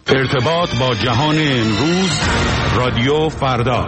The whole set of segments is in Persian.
ارتباط با جهان امروز، رادیو فردا.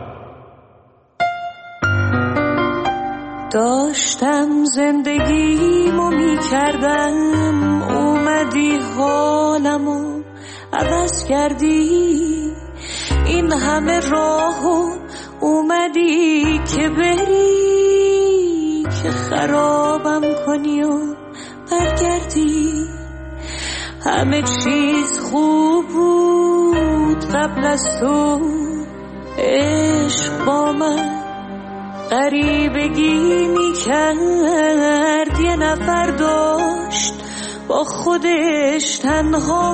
داشتم زندگیمو میکردم، اومدی حالمو عوض کردی. این همه راهو اومدی که بری، که خرابم کنی و برگردی. همه چیز خوب بود قبل از تو، عشق با من غریبگی میکرد. یه نفر داشت با خودش تنها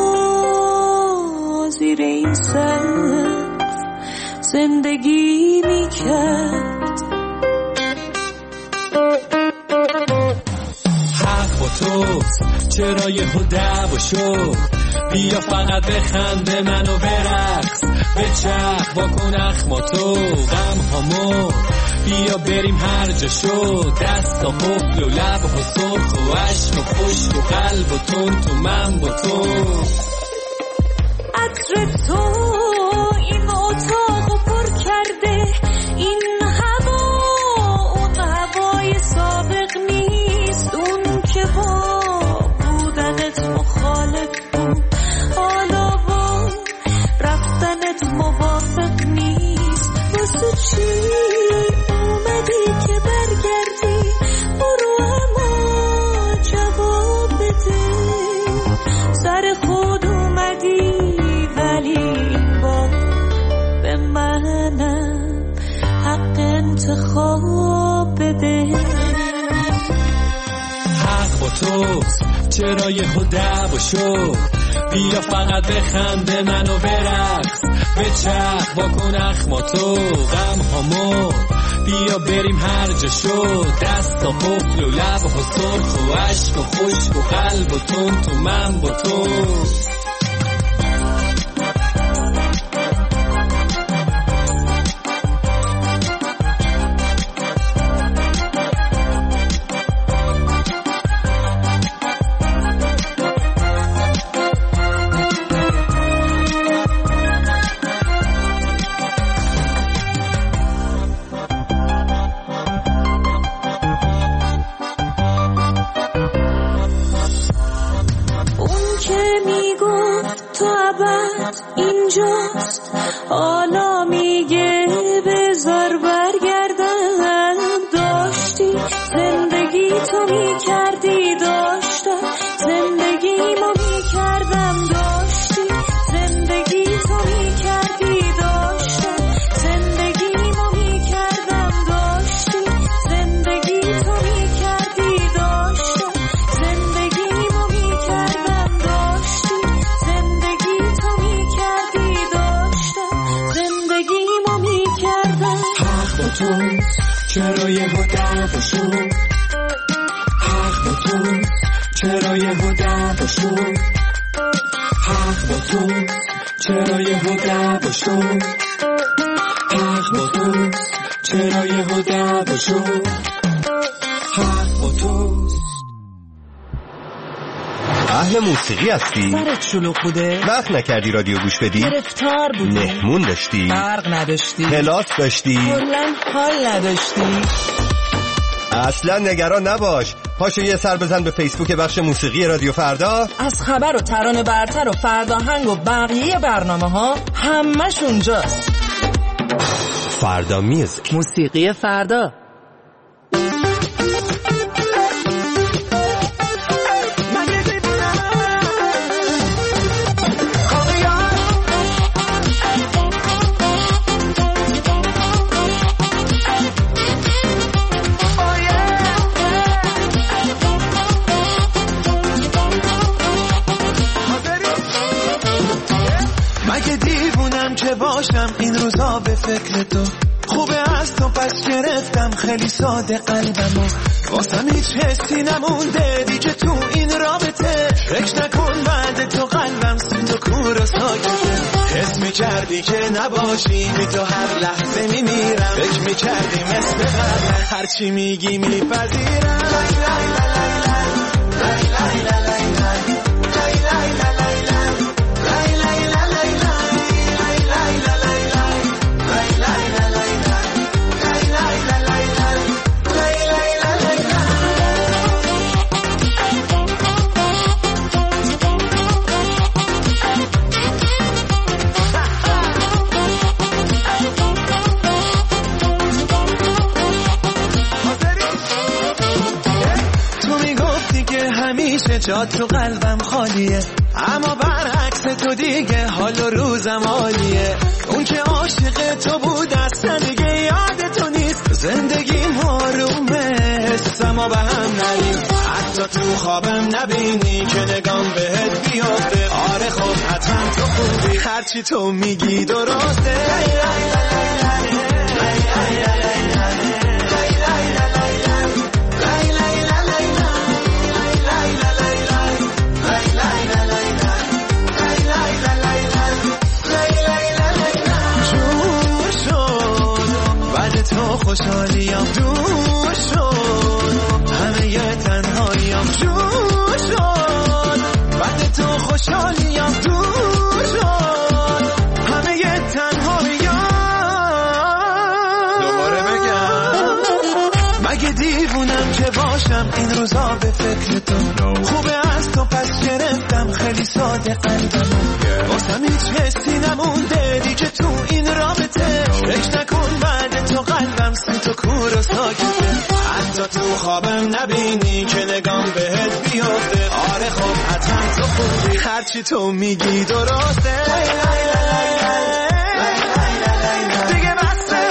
زیر این سقف زندگی میکرد. حق با توست، چرا یهو دعوا شد؟ بیا فقط بخنده منو برقص، بچرخ واکن اخماتو غم هامو، بیا بریم هر جا شد. دستا قفل و لب ها سرخ و عشق و خشک و قلب و تون تو من با تو. عطر تو این اتاقو پر کرده، این هوا اون هوای سابق نیست. اون که با بودنت مخالف بود، حالا با رفتنت موافق نیست. واسه چی اومدی که برگردی؟ برو اما جواب بده. سر خود اومدی ولی با به منم حق انتخاب بده. حق با توست، چرا یهو دعوا شد؟ بیا فقط بخنده منو برقص، بچرخ واکن اخماتو غم هامو، بیا بریم هر جا شد. دستا قفل و لب ها سرخ و عشق و خشک و قلب و تون تو من با تو. اینجاست حالا میگه بذار برگردم. داشتی زندگی تو میکردی، داشتم زندگیمو میکردم. داشتی زندگی تو میکردی، داشتم زندگیمو میکردم. داشتی زندگی تو میکردی، داشتم زندگیمو میکردم. داشتی زندگی تو میکردی، داشتم زندگیمو میکردم. حق با توست، چرا یهو دعوا شد؟ حق با توست، چرا یهو دعوا شد؟ حق با توست، چرا یهو دعوا شد؟ حق با توست، چرا یهو دعوا شد؟ حق با توست. اهل موسیقی هستی؟ سرت شلوغ بوده؟ وقت نکردی رادیو گوش بدی؟ گرفتار بودی؟ مهمون داشتی؟ برق نداشتی؟ کلاس داشتی؟ کلاً حال نداشتی؟ اصلا نگران نباش، پاشو یه سر بزن به فیسبوک بخش موسیقی رادیو فردا. از خبر و ترانه برتر و فرداهنگ و بقیه برنامه ها همش اونجاست. فردا میوزیک، موسیقی فردا. باشم این روزا به فکر تو، خوبه از تو پس گرفتم خیلی ساده قلبمو، واسم هیچ حسی نمونده دیگه تو این رابطه، فکر نکن بعد تو قلبم سوت و کور و ساکته، حس میکردی که نباشی بی تو هر لحظه میمیرم، فکر میکردی مثل قبل هرچی میگی میپذیرم. جات تو قلبم خالیه، اما برعکس تو دیگه حال و روزم عالیه. اون که عاشق تو بود اصلا دیگه یاد تو نیست، زندگی آرومه حسما به هم نریم، حتی تو خوابم نبینی که نگام بهت بیافته. آره خب حتما تو خوبی، هرچی تو میگی درسته. خوشحالیم دور شد، همه یه تنهاییم جور شد. بعد تو خوشحالیم دور شد، همه یه تنهاییم. دوباره بگم مگه دیوونم که باشم این روزا به فکر تو. خوبه از تو پس گرفتم خیلی ساده قلبمو، واسم هیچ حسی نمونده دیگه تو این رابطه. فکر نکن بعد تو قلبم تو کور و ساکته، حتی تو خوابم نبینی که نگام بهت بیافته. آره خب حتما تو خوبی، هرچی تو میگی درسته. دیگه بسته.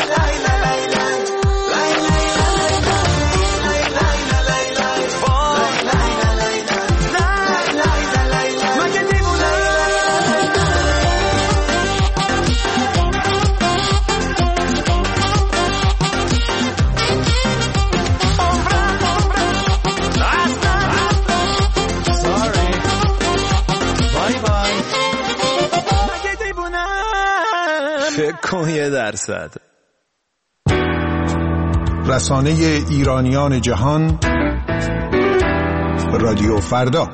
کن 1%. رسانه ایرانیان جهان، رادیو فردا.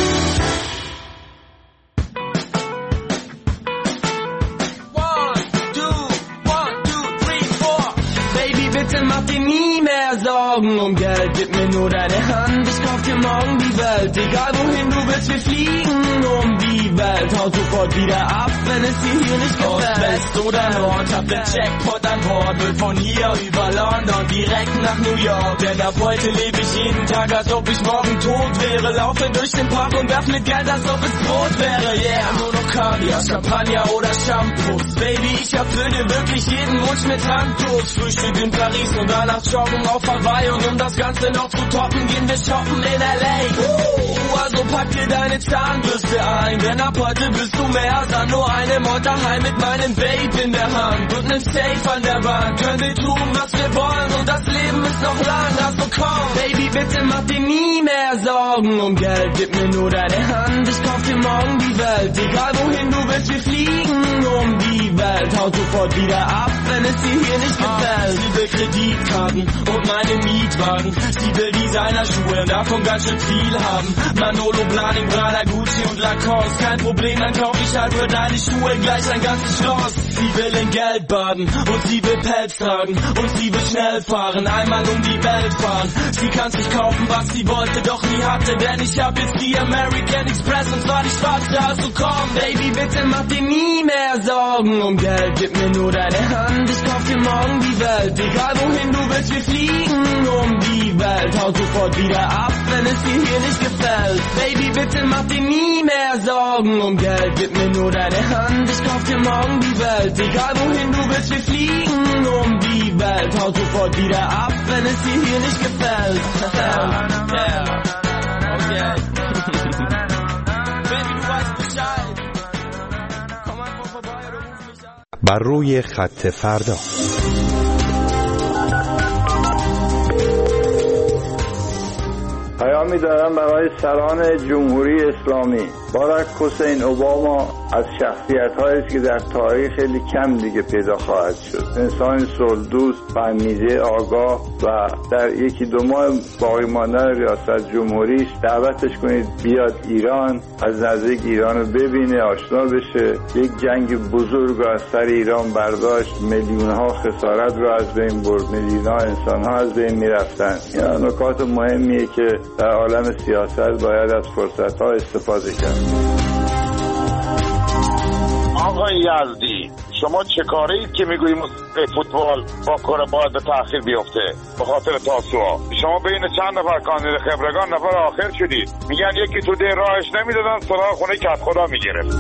Um Geld, gib mir nur deine Hand, ich kauf dir morgen die Welt. Egal wohin du willst, wir fliegen um die Welt. Hau sofort wieder ab, wenn es dir hier nicht gefällt. West oder Nord, hab den Jackpot an Bord. Will von hier über London direkt nach New York. Denn ab heute lebe ich jeden Tag, als ob ich morgen tot wäre. Laufe durch den Park und werf mit Geld, als ob es Brot wäre. Yeah, nur noch Kaviar, Champagner oder Shampoos. Baby, ich erfüll dir wirklich jeden Wunsch mit Handtuch. Frühstück in Paris und danach joggen auf Hawaii. Und um das Ganze noch zu toppen, gehen wir shoppen in L.A. Also pack dir deine Zahnbürste ein, denn ab heute bist du mehr als nur eine Mod daheim mit meinem Babe in der Hand und nem Safe an der Wand. Können wir tun, was wir wollen und das Leben ist noch lang. Also komm, Baby, bitte mach dir nie mehr Sorgen um Geld. Gib mir nur deine Hand, ich kauf dir morgen die Welt. Egal wohin du willst, wir fliegen um die Welt. Hau sofort wieder ab, wenn es dir hier nicht gefällt. Sie will Kreditkarten und meine Mietwagen. Sie will Designerschuhe, davon ganz schön viel haben. Manolo, Blahnik, Prada, Gucci und Lacoste. Kein Problem, dann kauf ich halt für deine Schuhe gleich ein ganzes Schloss. Sie will in Geld baden und sie will Pelz tragen und sie will schnell fahren, einmal um die Welt fahren. Sie kann sich kaufen, was sie wollte, doch nie hatte, denn ich hab jetzt die American Express und zwar die schwarze. Also komm, Baby, bitte mach dir nie mehr Sorgen um Geld. Gib mir nur deine Hand, ich kauf dir morgen die Welt. Egal wohin du willst, wir fliegen um die Welt. Hau sofort wieder ab, wenn es dir hier nicht gefällt. Baby, bitte mach dir nie mehr Sorgen um Geld. Gib mir nur deine Hand, ich kauf dir morgen die Welt. Egal wohin du willst, wir fliegen um die Welt. Hau sofort wieder ab, wenn es dir hier nicht gefällt. Okay. Baby, du weißt Bescheid. Komm einfach vorbei oder ruf mich an. بر روی خط فردا. پیامی دارم برای سران جمهوری اسلامی. باراک حسین اوباما از شخصیت‌هایی است که در تاریخ خیلی کم دیگه پیدا خواهد شد. انسان صلح‌دوست، فهمیده، آگاه و در یکی دو ماه باقی ماندن ریاست جمهوری دعوتش کنید بیاد ایران، از نزدیک ایران رو ببینه، آشنا بشه. یک جنگ بزرگ از سر ایران برداشت، میلیون‌ها خسارت رو از بین برد، میلیون‌ها انسان‌ها از بین می‌رفتن. این نکات مهمیه که در عالم سیاست باید از فرصت‌ها استفاده کرد. آقای یزدی شما چه کاره اید که میگوییم فوتبال با کره باید به تأخیر بیفته به خاطر تاسوعا؟ شما بین چند نفر کاندید خبرگان نفر آخر شدید. میگن یکی تو ده راهش نمیدادن سراغ خونه کت خدا میگرفت.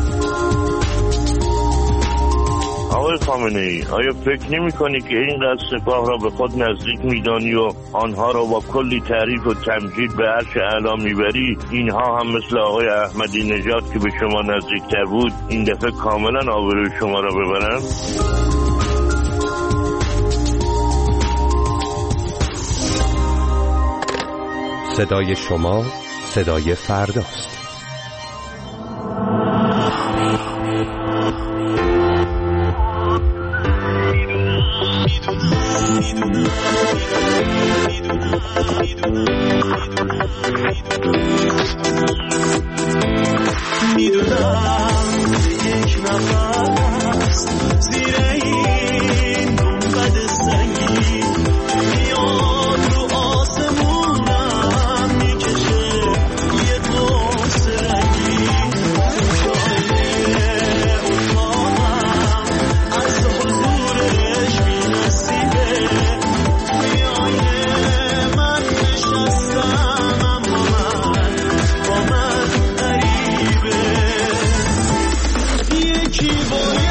آقای خامنه‌ای آیا فکر نمی‌کنی که اینقدر سپاه را به خود نزدیک می‌دانی و آنها را با کلی تعریف و تمجید به عرش اعلی می‌بری؟ اینها هم مثل آقای احمدی نژاد که به شما نزدیکتر بود این دفعه کاملا آبروی شما را ببرند؟ صدای شما صدای فرداست. میدونم یک نفس زیر این گنبد سنگین میاد رو آسمونم میکشه یه قرص رنگین شاید اتاقم از حضورش می‌نسیده میایه من نشستم اما با من غریبه یکی با